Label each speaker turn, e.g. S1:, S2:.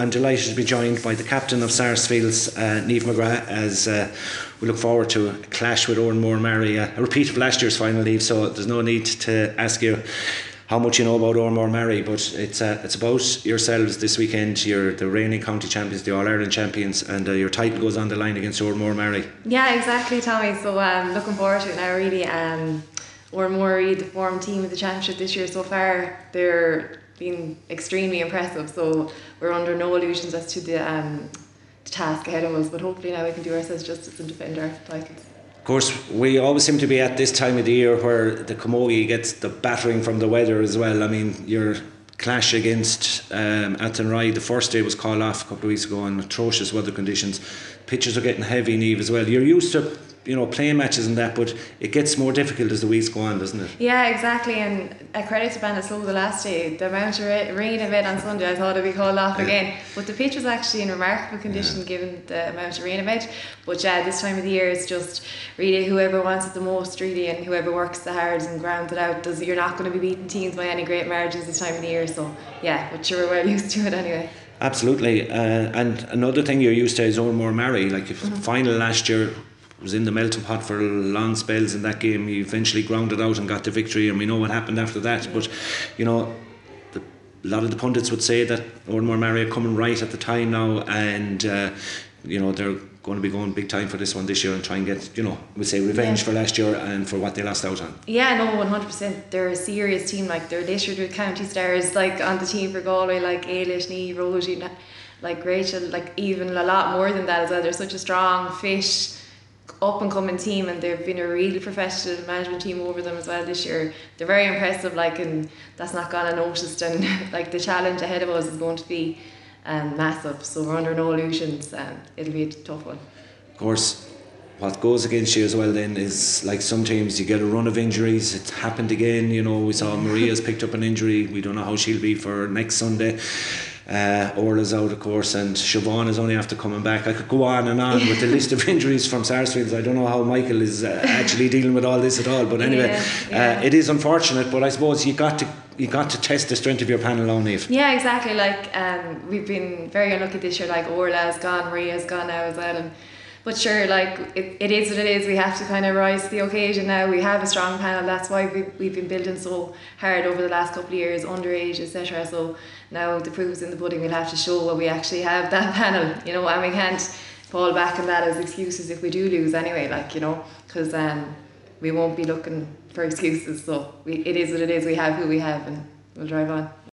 S1: I'm delighted to be joined by the captain of Sarsfield's, Niamh McGrath, as we look forward to a clash with Oranmore Marry, a repeat of last year's final, Niamh, so there's no need to ask you how much you know about Oranmore Marry, but it's about yourselves this weekend. You're the reigning county champions, the All-Ireland champions, and your title goes on the line against Oranmore Marry.
S2: Yeah, exactly, Tommy. So looking forward to it now, really. Oranmore, the form team of the championship this year so far, they're been extremely impressive, so we're under no illusions as to the task ahead of us, but hopefully now we can do ourselves justice and defend our titles.
S1: Of course, we always seem to be at this time of the year where the camogie gets the battering from the weather as well. I mean, your clash against Athenry, the first day was called off a couple of weeks ago on atrocious weather conditions. Pitches are getting heavy, Niamh, as well. You're used to playing matches and that, but it gets more difficult as the weeks go on, doesn't it?
S2: Yeah, exactly, and a credit to Ballinasloe the last day. The amount of rain of it on Sunday, I thought it'd be called off again, but the pitch was actually in remarkable condition given the amount of rain of it. But yeah, this time of the year it's just really whoever wants it the most, really, and whoever works the hardest and grounds it out. You're not going to be beating teams by any great margins this time of the year, so yeah, but sure, we're well used to it anyway.
S1: Absolutely, and another thing you're used to is Oranmore Marry. Like the final last year was in the melting pot for long spells in that game. He eventually grounded out and got the victory, and we know what happened after that. But a lot of the pundits would say that Oranmore Marry are coming right at the time now, and they're going to be going big time for this one this year and try and get we'll say revenge for last year and for what they lost out on.
S2: Yeah, no, 100%. They're a serious team. Like, they're littered with county stars like on the team for Galway, like Ailish, Niamh, Rosie, like Rachel, like even a lot more than that as well. They're such a strong, fit, up and coming team, and they've been a really professional management team over them as well this year. They're very impressive, and that's not gone unnoticed, and the challenge ahead of us is going to be massive, so we're under no illusions. It'll be a tough one.
S1: Of course, what goes against you as well then is, like, sometimes you get a run of injuries. It's happened again, we saw Maria's picked up an injury. We don't know how she'll be for next Sunday. Orla's out, of course, and Siobhan is only after coming back. I could go on and on with the list of injuries from Sarsfields. I don't know how Michael is actually dealing with all this at all, but anyway, it is unfortunate, but I suppose you got to test the strength of your panel on, Niamh.
S2: Yeah, exactly. We've been very unlucky this year. Orla's gone, Maria's gone now as well, but sure, it is what it is. We have to kind of rise to the occasion now. We have a strong panel. That's why we've been building so hard over the last couple of years, underage, etc. So now the proof's in the pudding. We'll have to show what we actually have, that panel, and we can't fall back on that as excuses if we do lose anyway, because we won't be looking for excuses. So it is what it is. We have who we have, and we'll drive on.